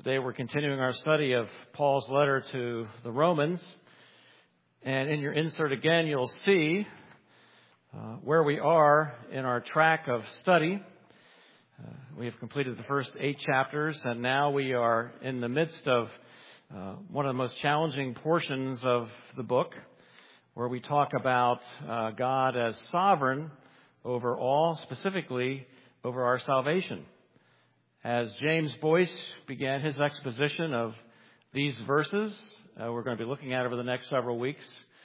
Today we're continuing our study of Paul's letter to the Romans. And in your insert again, you'll see where we are in our track of study. We have completed the first 8 chapters, and now we are in the midst of one of the most challenging portions of the book, where we talk about God as sovereign over all, specifically over our salvation. As James Boyce began his exposition of these verses, we're going to be looking at over the next several weeks,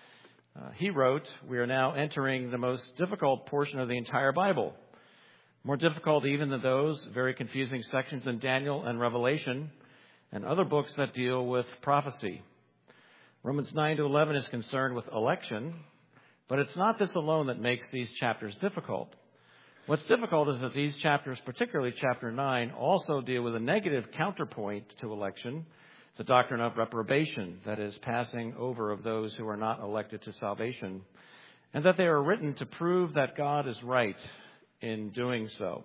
he wrote, "We are now entering the most difficult portion of the entire Bible, more difficult even than those very confusing sections in Daniel and Revelation and other books that deal with prophecy. Romans 9 to 11 is concerned with election, but it's not this alone that makes these chapters difficult. What's difficult is that these chapters, particularly chapter 9, also deal with a negative counterpoint to election, the doctrine of reprobation, that is, passing over of those who are not elected to salvation, and that they are written to prove that God is right in doing so."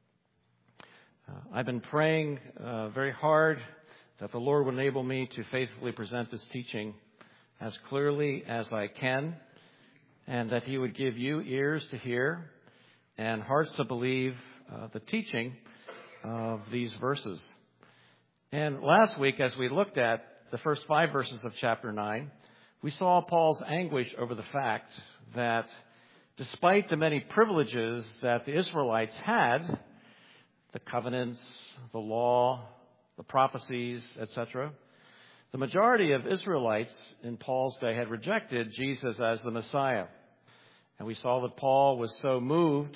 I've been praying very hard that the Lord would enable me to faithfully present this teaching as clearly as I can, and that He would give you ears to hear and hearts to believe the teaching of these verses. And last week, as we looked at the first 5 verses of chapter 9, we saw Paul's anguish over the fact that despite the many privileges that the Israelites had, the covenants, the law, the prophecies, etc., the majority of Israelites in Paul's day had rejected Jesus as the Messiah. And we saw that Paul was so moved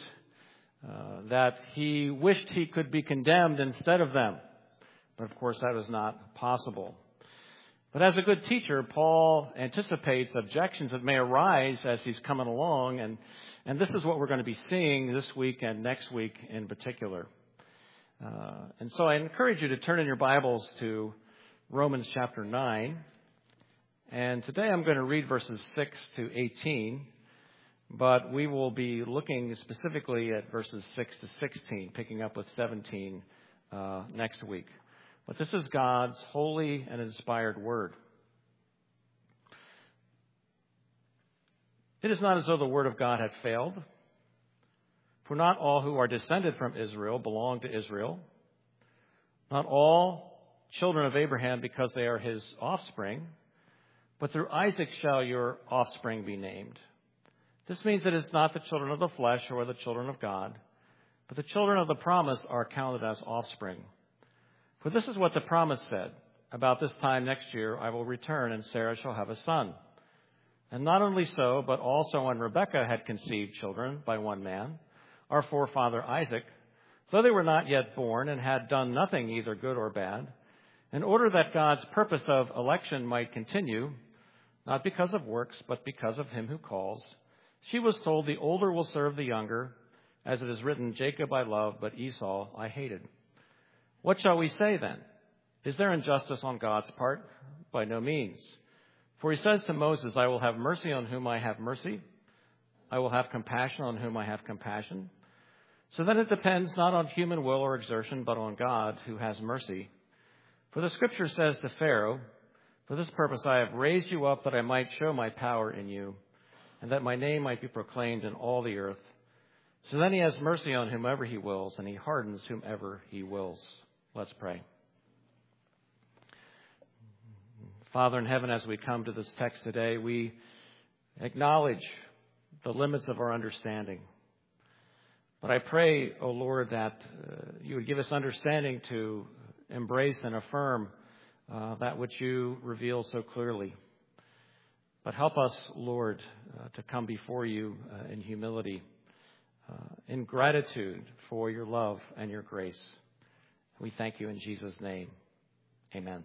that he wished he could be condemned instead of them. But of course, that was not possible. But as a good teacher, Paul anticipates objections that may arise as he's coming along. And this is what we're going to be seeing this week and next week in particular. And so I encourage you to turn in your Bibles to Romans chapter 9. And today I'm going to read verses 6 to 18. But we will be looking specifically at verses 6 to 16, picking up with 17 next week. But this is God's holy and inspired word. "It is not as though the word of God had failed. For not all who are descended from Israel belong to Israel. Not all children of Abraham because they are his offspring. But through Isaac shall your offspring be named. This means that it's not the children of the flesh who are the children of God, but the children of the promise are counted as offspring. For this is what the promise said, about this time next year I will return, and Sarah shall have a son. And not only so, but also when Rebekah had conceived children by one man, our forefather Isaac, though they were not yet born and had done nothing either good or bad, in order that God's purpose of election might continue, not because of works, but because of him who calls, she was told, the older will serve the younger, as it is written, Jacob I loved, but Esau I hated. What shall we say then? Is there injustice on God's part? By no means. For he says to Moses, I will have mercy on whom I have mercy. I will have compassion on whom I have compassion. So then it depends not on human will or exertion, but on God who has mercy. For the scripture says to Pharaoh, for this purpose I have raised you up that I might show my power in you, and that my name might be proclaimed in all the earth. So then he has mercy on whomever he wills, and he hardens whomever he wills." Let's pray. Father in heaven, as we come to this text today, we acknowledge the limits of our understanding. But I pray, O Lord, that you would give us understanding to embrace and affirm that which you reveal so clearly. But help us, Lord, to come before you in humility, in gratitude for your love and your grace. We thank you in Jesus' name. Amen.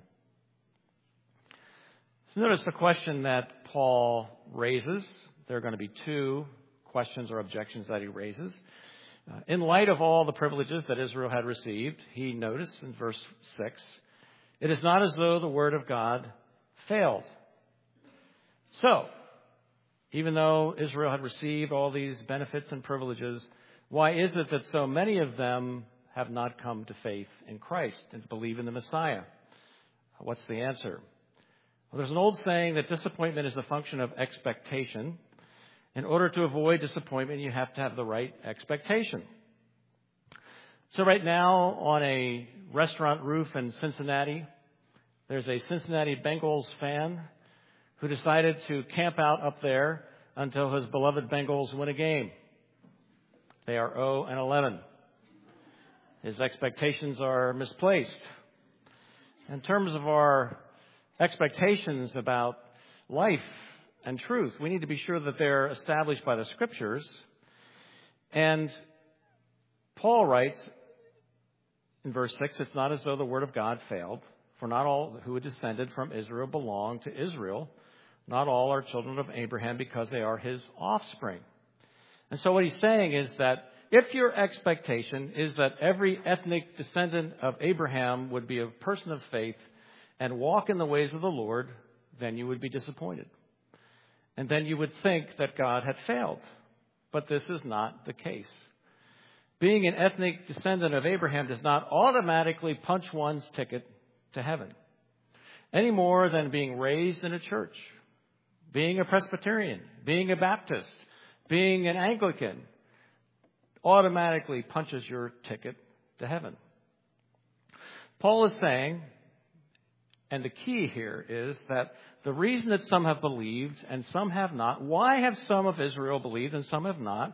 So notice the question that Paul raises. There are going to be 2 questions or objections that he raises. In light of all the privileges that Israel had received, he noticed in verse 6, it is not as though the word of God failed. So, even though Israel had received all these benefits and privileges, why is it that so many of them have not come to faith in Christ and believe in the Messiah? What's the answer? Well, there's an old saying that disappointment is a function of expectation. In order to avoid disappointment, you have to have the right expectation. So right now, on a restaurant roof in Cincinnati, there's a Cincinnati Bengals fan who decided to camp out up there until his beloved Bengals win a game. They are 0-11. His expectations are misplaced. In terms of our expectations about life and truth, we need to be sure that they're established by the Scriptures. And Paul writes in verse 6, it's not as though the word of God failed, for not all who had descended from Israel belong to Israel. Not all are children of Abraham because they are his offspring. And so what he's saying is that if your expectation is that every ethnic descendant of Abraham would be a person of faith and walk in the ways of the Lord, then you would be disappointed. And then you would think that God had failed. But this is not the case. Being an ethnic descendant of Abraham does not automatically punch one's ticket to heaven, any more than being raised in a church, being a Presbyterian, being a Baptist, being an Anglican automatically punches your ticket to heaven. Paul is saying, and the key here is that the reason that some have believed and some have not, why have some of Israel believed and some have not,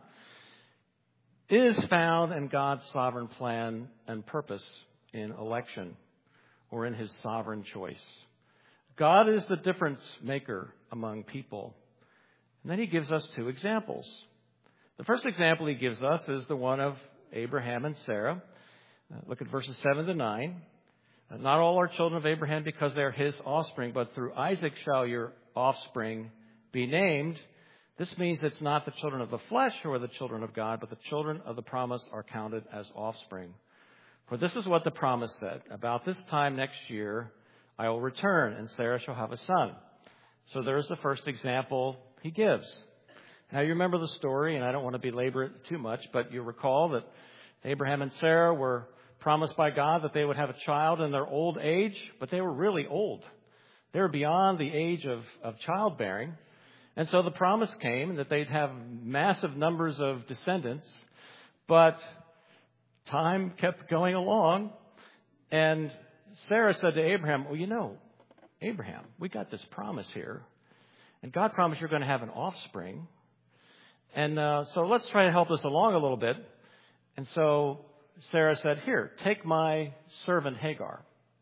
is found in God's sovereign plan and purpose in election or in his sovereign choice. God is the difference maker among people. And then he gives us two examples. The first example he gives us is the one of Abraham and Sarah. Look at verses 7-9. Not all are children of Abraham because they are his offspring, but through Isaac shall your offspring be named. This means it's not the children of the flesh who are the children of God, but the children of the promise are counted as offspring. For this is what the promise said. About this time next year I will return, and Sarah shall have a son. So there's the first example he gives. Now you remember the story, and I don't want to belabor it too much, but you recall that Abraham and Sarah were promised by God that they would have a child in their old age, but they were really old. They were beyond the age of childbearing. And so the promise came that they'd have massive numbers of descendants, but time kept going along, and Sarah said to Abraham, well, you know, Abraham, we got this promise here, and God promised you're going to have an offspring, and so let's try to help us along a little bit. And so Sarah said, here, take my servant Hagar.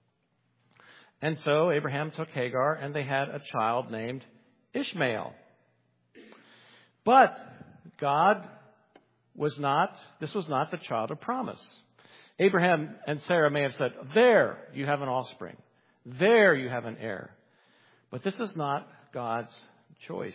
And so Abraham took Hagar, and they had a child named Ishmael. But this was not the child of promise. Abraham and Sarah may have said, there you have an offspring. There you have an heir. But this is not God's choice.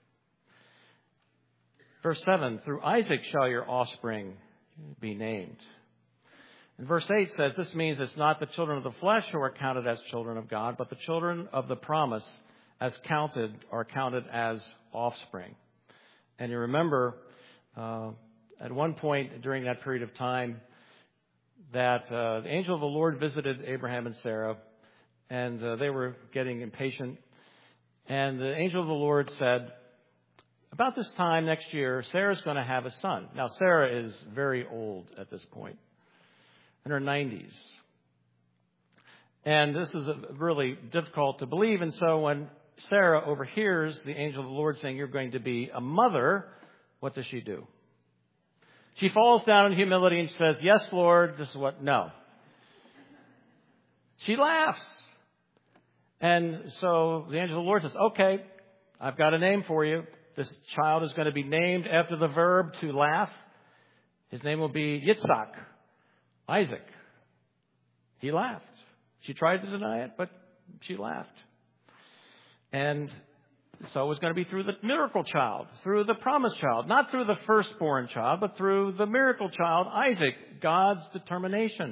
Verse 7, through Isaac shall your offspring be named. And verse 8 says, this means it's not the children of the flesh who are counted as children of God, but the children of the promise are counted as offspring. And you remember, at one point during that period of time, that the angel of the Lord visited Abraham and Sarah, and they were getting impatient. And the angel of the Lord said, about this time next year, Sarah's going to have a son. Now, Sarah is very old at this point, in her 90s. And this is really difficult to believe. And so when Sarah overhears the angel of the Lord saying, you're going to be a mother, what does she do? She falls down in humility and says, yes, Lord, this is what? No. She laughs. And so the angel of the Lord says, okay, I've got a name for you. This child is going to be named after the verb to laugh. His name will be Yitzhak, Isaac. He laughed. She tried to deny it, but she laughed. And so it was going to be through the miracle child, through the promised child, not through the firstborn child, but through the miracle child, Isaac, God's determination.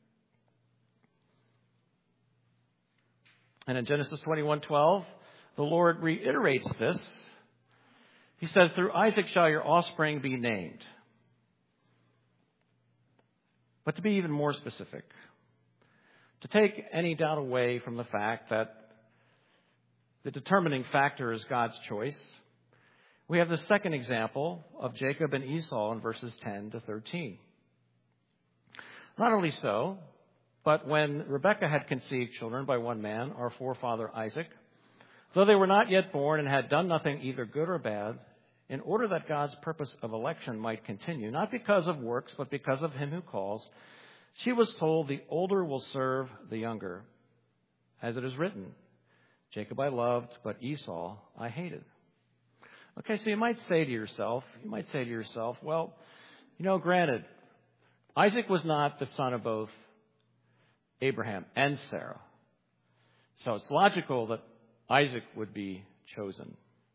And in Genesis 21:12, the Lord reiterates this. He says, through Isaac shall your offspring be named. But to be even more specific, To take any doubt away from the fact that the determining factor is God's choice, we have the second example of Jacob and Esau in verses 10 to 13. Not only so, but when Rebekah had conceived children by one man, our forefather Isaac, though they were not yet born and had done nothing either good or bad, in order that God's purpose of election might continue, not because of works, but because of him who calls, she was told, the older will serve the younger. As it is written, Jacob I loved, but Esau I hated. Okay, so you might say to yourself, well, granted, Isaac was not the son of both Abraham and Sarah. So it's logical that Isaac would be chosen.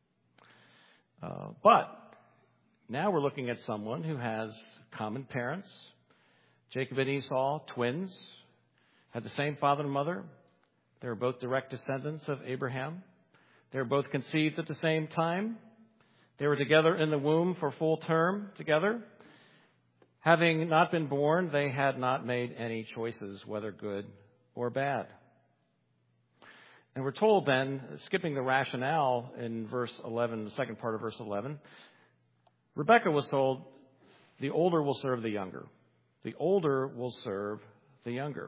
But now we're looking at someone who has common parents. Jacob and Esau, twins, had the same father and mother. They were both direct descendants of Abraham. They were both conceived at the same time. They were together in the womb for full term together. Having not been born, they had not made any choices, whether good or bad. And we're told then, skipping the rationale in verse 11, the second part of verse 11, Rebekah was told, the older will serve the younger. The older will serve the younger.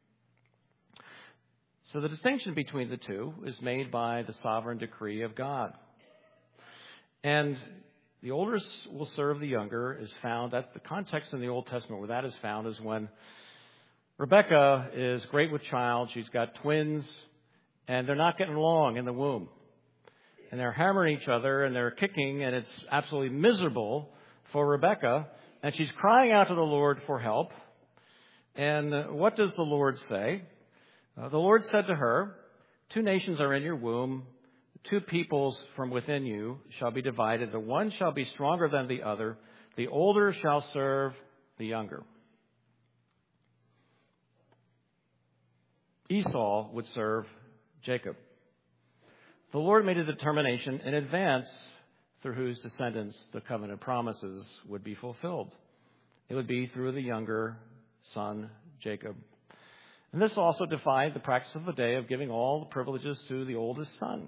So the distinction between the two is made by the sovereign decree of God. And the older will serve the younger is found, that's the context in the Old Testament where that is found, is when Rebekah is great with child. She's got twins, and they're not getting along in the womb. And they're hammering each other, and they're kicking, and it's absolutely miserable for Rebekah. And she's crying out to the Lord for help. And what does the Lord say? The Lord said to her, 2 nations are in your womb. 2 peoples from within you shall be divided. The one shall be stronger than the other. The older shall serve the younger. Esau would serve Jacob. The Lord made a determination in advance through whose descendants the covenant promises would be fulfilled. It would be through the younger son, Jacob. And this also defined the practice of the day of giving all the privileges to the oldest son.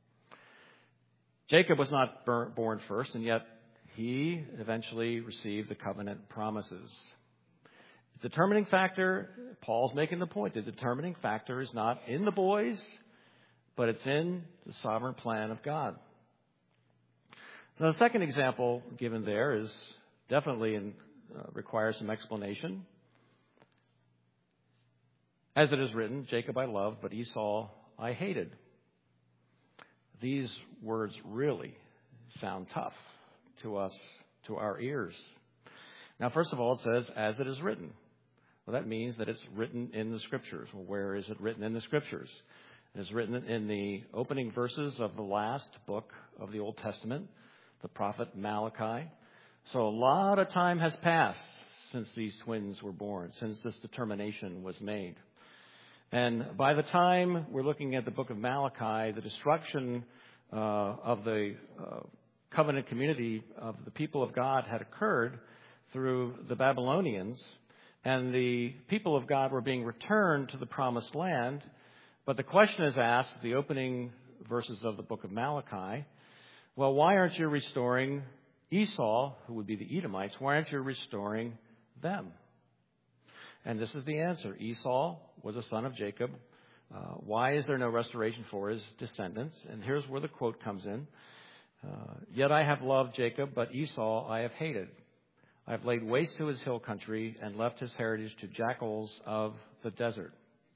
Jacob was not born first, and yet he eventually received the covenant promises. The determining factor, Paul's making the point, the determining factor is not in the boys, but it's in the sovereign plan of God. Now, the second example given there is definitely requires some explanation. As it is written, Jacob I loved, but Esau I hated. These words really sound tough to us, to our ears. Now, first of all, it says, as it is written. Well, that means that it's written in the Scriptures. Well, where is it written in the Scriptures? It is written in the opening verses of the last book of the Old Testament, the prophet Malachi. So a lot of time has passed since these twins were born, since this determination was made. And by the time we're looking at the book of Malachi, the destruction of the covenant community of the people of God had occurred through the Babylonians, and the people of God were being returned to the promised land. But the question is asked, the opening verses of the book of Malachi, well, why aren't you restoring Esau, who would be the Edomites? Why aren't you restoring them? And this is the answer. Esau was a son of Jacob. Why is there no restoration for his descendants? And here's where the quote comes in. Yet I have loved Jacob, but Esau I have hated. I have laid waste to his hill country and left his heritage to jackals of the desert.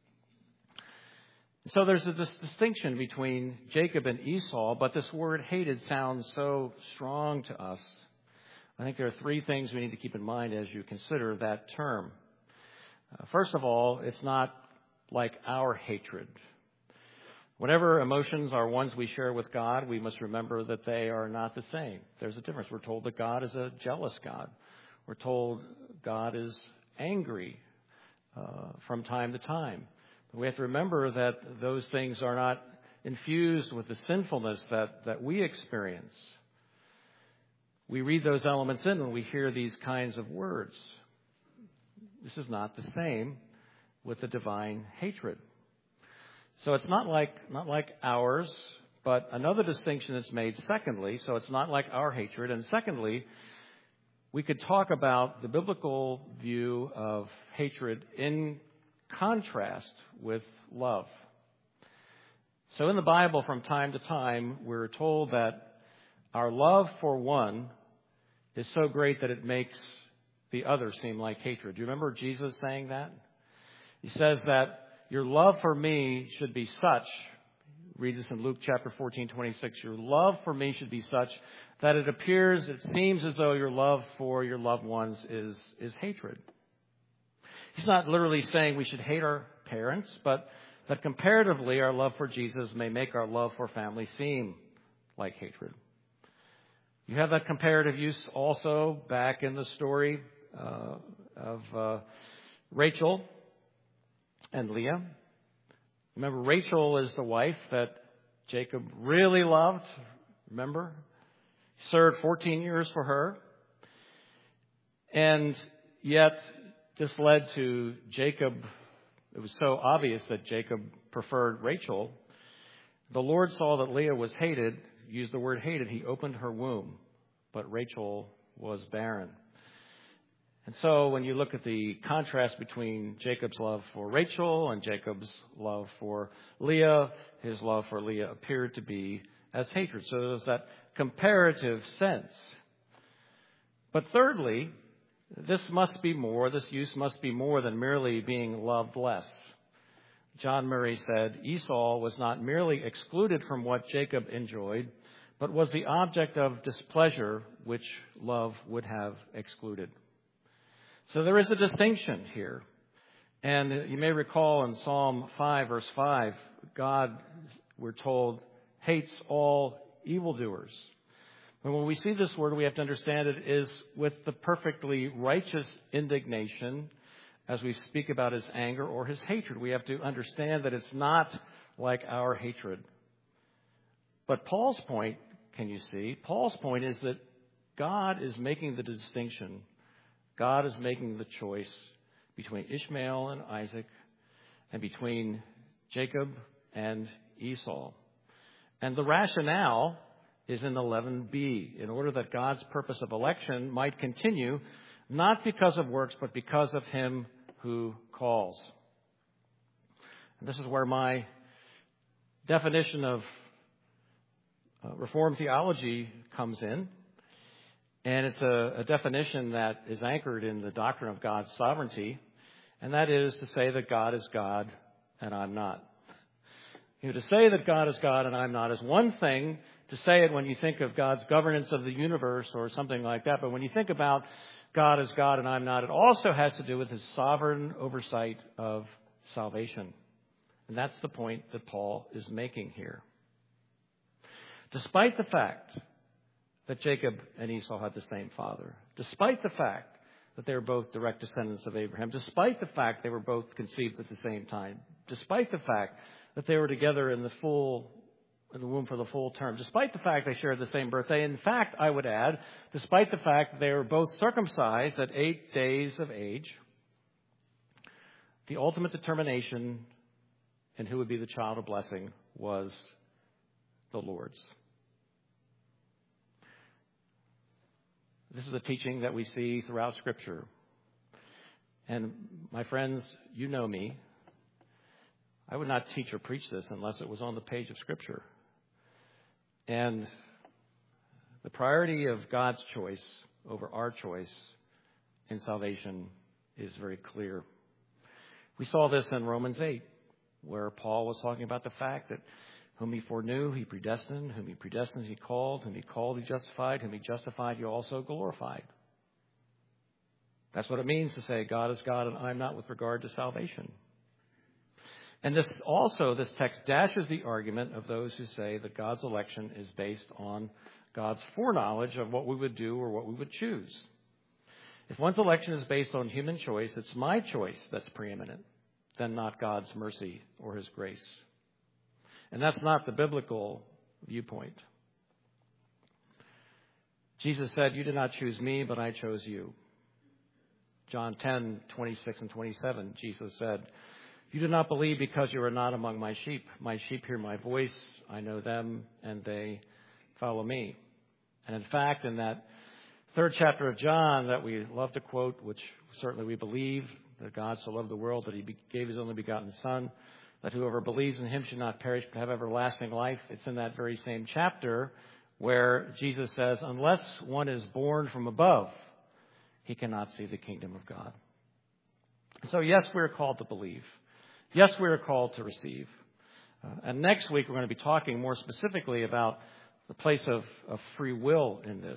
So there's this distinction between Jacob and Esau, but this word hated sounds so strong to us. I think there are 3 things we need to keep in mind as you consider that term. First of all, it's not like our hatred. Whatever emotions are ones we share with God, we must remember that they are not the same. There's a difference. We're told that God is a jealous God. We're told God is angry from time to time. We have to remember that those things are not infused with the sinfulness that we experience. We read those elements in when we hear these kinds of words. This is not the same with a divine hatred. So it's not like ours, but another distinction is made secondly. So it's not like our hatred. And secondly, we could talk about the biblical view of hatred in contrast with love. So in the Bible, from time to time, we're told that our love for one is so great that it makes the other seem like hatred. Do you remember Jesus saying that? He says that your love for me should be such, read this in Luke chapter 14:26, your love for me should be such that it seems as though your love for your loved ones is hatred. He's not literally saying we should hate our parents, but that comparatively our love for Jesus may make our love for family seem like hatred. You have that comparative use also back in the story of Rachel and Leah. Remember, Rachel is the wife that Jacob really loved. Remember? He served 14 years for her. And yet, this led to Jacob. It was so obvious that Jacob preferred Rachel. The Lord saw that Leah was hated, used the word hated. He opened her womb, but Rachel was barren. And so when you look at the contrast between Jacob's love for Rachel and Jacob's love for Leah, his love for Leah appeared to be as hatred. So there's that comparative sense. But thirdly, this use must be more than merely being loved less. John Murray said, Esau was not merely excluded from what Jacob enjoyed, but was the object of displeasure which love would have excluded. So there is a distinction here. And you may recall in Psalm 5, verse 5, God, we're told, hates all evildoers. But when we see this word, we have to understand it is with the perfectly righteous indignation as we speak about his anger or his hatred. We have to understand that it's not like our hatred. But Paul's point, can you see? Paul's point is that God is making the distinction. God is making the choice between Ishmael and Isaac and between Jacob and Esau. And the rationale is in 11b, in order that God's purpose of election might continue, not because of works, but because of him who calls. And this is where my definition of Reformed theology comes in. And it's a definition that is anchored in the doctrine of God's sovereignty. And that is to say that God is God and I'm not. To say that God is God and I'm not is one thing. To say it when you think of God's governance of the universe or something like that. But when you think about God as God and I'm not, it also has to do with his sovereign oversight of salvation. And that's the point that Paul is making here. Despite the fact that Jacob and Esau had the same father, despite the fact that they were both direct descendants of Abraham, despite the fact they were both conceived at the same time, despite the fact that they were together in the womb for the full term, despite the fact they shared the same birthday, in fact, I would add, despite the fact that they were both circumcised at 8 days of age, the ultimate determination in who would be the child of blessing was the Lord's. This is a teaching that we see throughout Scripture. And my friends, you know me. I would not teach or preach this unless it was on the page of Scripture. And the priority of God's choice over our choice in salvation is very clear. We saw this in Romans 8, where Paul was talking about the fact that whom he foreknew, he predestined. Whom he predestined, he called. Whom he called, he justified. Whom he justified, he also glorified. That's what it means to say God is God and I'm not with regard to salvation. And this text dashes the argument of those who say that God's election is based on God's foreknowledge of what we would do or what we would choose. If one's election is based on human choice, it's my choice that's preeminent, then not God's mercy or his grace. And that's not the biblical viewpoint. Jesus said, "You did not choose me, but I chose you." John 10:26 and 27, Jesus said, You do not believe because you are not among my sheep. My sheep hear my voice. I know them, and they follow me. And in fact, in that third chapter of John that we love to quote, which certainly we believe, that God so loved the world that he gave his only begotten Son, that whoever believes in him should not perish but have everlasting life. It's in that very same chapter where Jesus says, unless one is born from above, he cannot see the kingdom of God. So yes, we're called to believe. Yes, we're called to receive. And next week, we're going to be talking more specifically about the place of free will in this.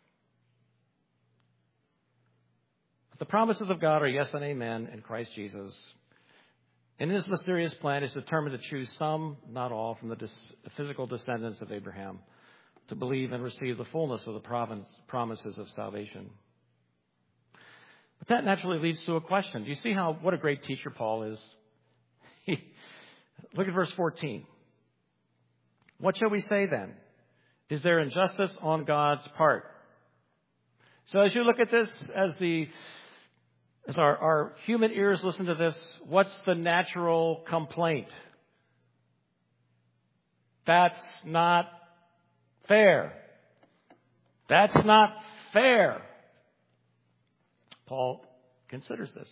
But the promises of God are yes and amen in Christ Jesus. In his mysterious plan, he's determined to choose some, not all, from the physical descendants of Abraham to believe and receive the fullness of the promises of salvation. But that naturally leads to a question. Do you see what a great teacher Paul is? Look at verse 14. What shall we say then? Is there injustice on God's part? So as you look at this, as our human ears listen to this, what's the natural complaint? That's not fair. That's not fair. Paul considers this.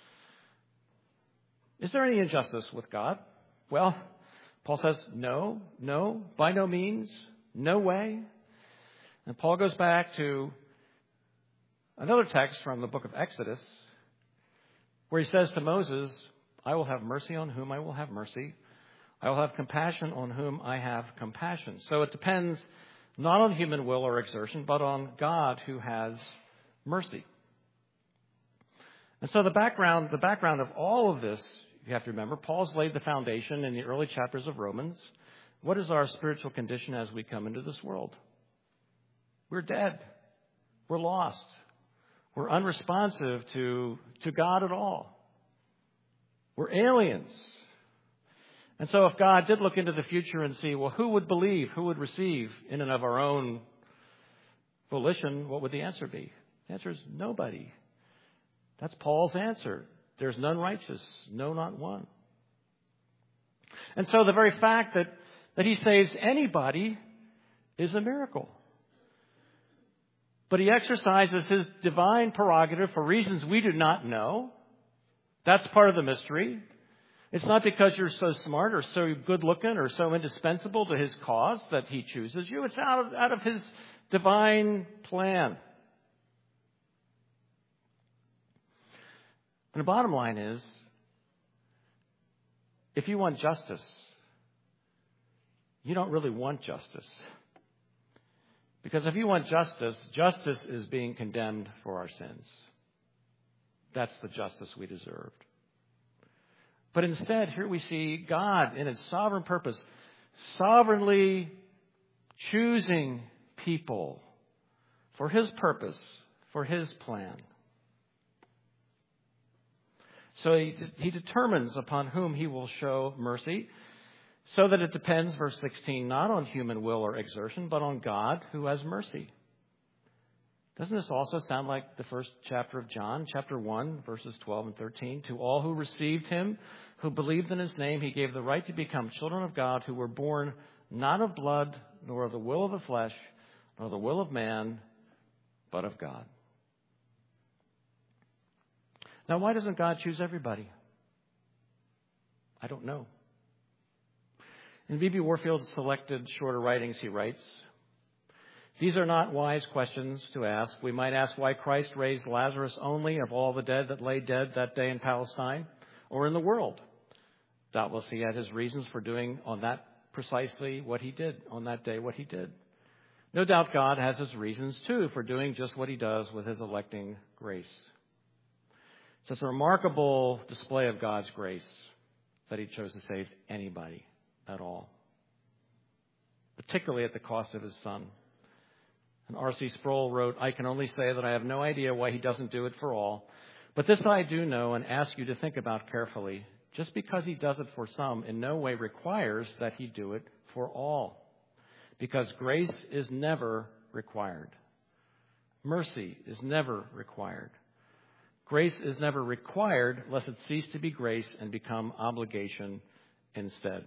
Is there any injustice with God? Well, Paul says, no, by no means, no way. And Paul goes back to another text from the book of Exodus, where he says to Moses, I will have mercy on whom I will have mercy. I will have compassion on whom I have compassion. So it depends not on human will or exertion, but on God who has mercy. And so the background of all of this, you have to remember, Paul's laid the foundation in the early chapters of Romans. What is our spiritual condition as we come into this world? We're dead. We're lost. We're unresponsive to God at all. We're aliens. And so if God did look into the future and see, well, who would believe, who would receive in and of our own volition, what would the answer be? The answer is nobody. That's Paul's answer. There's none righteous, no, not one. And so the very fact that he saves anybody is a miracle. But he exercises his divine prerogative for reasons we do not know. That's part of the mystery. It's not because you're so smart or so good looking or so indispensable to his cause that he chooses you. It's out of his divine plan. And the bottom line is, if you want justice, you don't really want justice. Because if you want justice, justice is being condemned for our sins. That's the justice we deserved. But instead, here we see God in his sovereign purpose, sovereignly choosing people for his purpose, for his plan. So he determines upon whom he will show mercy, so that it depends, verse 16, not on human will or exertion, but on God who has mercy. Doesn't this also sound like the first chapter of John, chapter 1, verses 12 and 13? To all who received him, who believed in his name, he gave the right to become children of God, who were born not of blood, nor of the will of the flesh, nor the will of man, but of God. Now, why doesn't God choose everybody? I don't know. In B.B. Warfield's selected shorter writings, he writes, these are not wise questions to ask. We might ask why Christ raised Lazarus only of all the dead that lay dead that day in Palestine or in the world. Doubtless he had his reasons for doing on that precisely what he did, on that day what he did. No doubt God has his reasons, too, for doing just what he does with his electing grace. So it's a remarkable display of God's grace that he chose to save anybody at all, particularly at the cost of his son. And R.C. Sproul wrote, I can only say that I have no idea why he doesn't do it for all, but this I do know and ask you to think about carefully. Just because he does it for some in no way requires that he do it for all, because grace is never required. Mercy is never required. Grace is never required lest it cease to be grace and become obligation instead.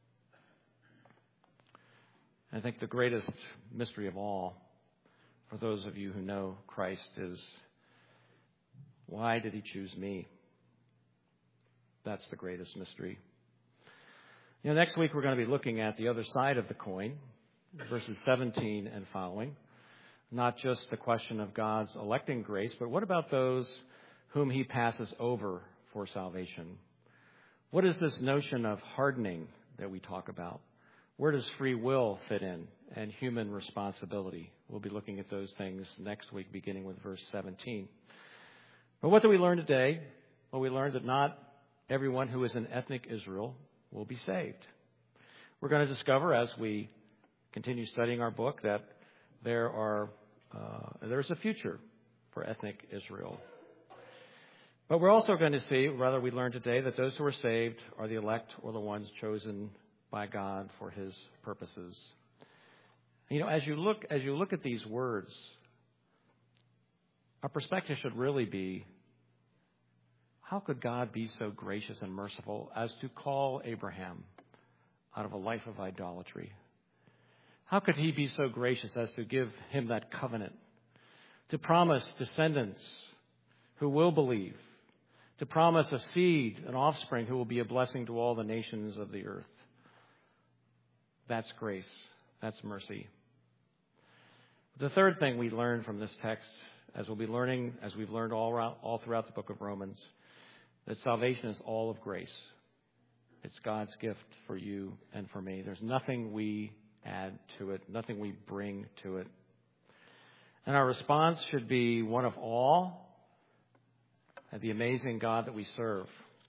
I think the greatest mystery of all, for those of you who know Christ, is why did he choose me? That's the greatest mystery. Next week we're going to be looking at the other side of the coin, verses 17 and following. Not just the question of God's electing grace, but what about those whom he passes over for salvation? What is this notion of hardening that we talk about? Where does free will fit in and human responsibility? We'll be looking at those things next week, beginning with verse 17. But what do we learn today? Well, we learned that not everyone who is in ethnic Israel will be saved. We're going to discover as we continue studying our book that there's a future for ethnic Israel. But we're also going to see, rather we learn today, that those who are saved are the elect or the ones chosen by God for his purposes. As you look at these words, our perspective should really be, how could God be so gracious and merciful as to call Abraham out of a life of idolatry? How could he be so gracious as to give him that covenant, to promise descendants who will believe, to promise a seed, an offspring who will be a blessing to all the nations of the earth? That's grace. That's mercy. The third thing we learn from this text, as we've learned all throughout the book of Romans, that salvation is all of grace. It's God's gift for you and for me. There's nothing we add to it, nothing we bring to it. And our response should be one of awe at the amazing God that we serve.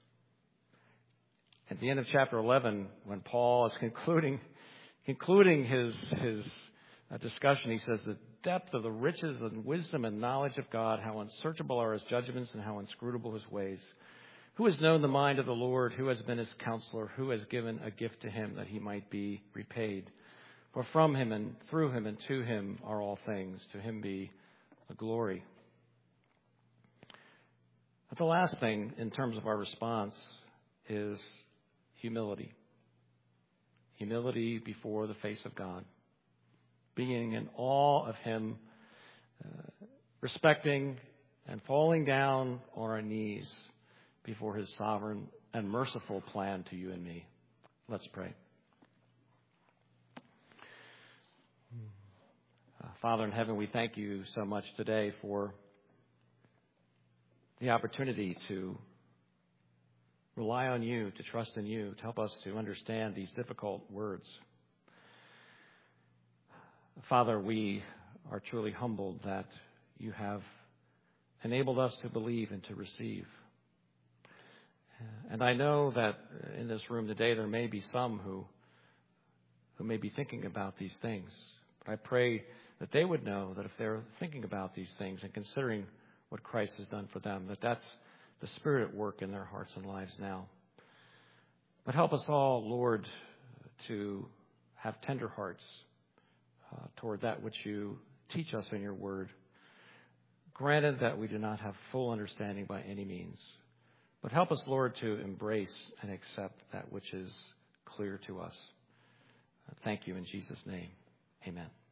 At the end of chapter 11, when Paul is concluding his discussion, he says, the depth of the riches and wisdom and knowledge of God, how unsearchable are his judgments and how inscrutable his ways. Who has known the mind of the Lord? Who has been his counselor? Who has given a gift to him that he might be repaid? For from him and through him and to him are all things. To him be the glory. But the last thing in terms of our response is humility. Humility before the face of God. Being in awe of him, respecting and falling down on our knees before his sovereign and merciful plan to you and me. Let's pray. Father in heaven, we thank you so much today for the opportunity to rely on you, to trust in you, to help us to understand these difficult words. Father, we are truly humbled that you have enabled us to believe and to receive. And I know that in this room today there may be some who may be thinking about these things. But I pray that they would know that if they're thinking about these things and considering what Christ has done for them, that's the Spirit at work in their hearts and lives now. But help us all, Lord, to have tender hearts toward that which you teach us in your word. Granted that we do not have full understanding by any means, but help us, Lord, to embrace and accept that which is clear to us. Thank you in Jesus' name. Amen.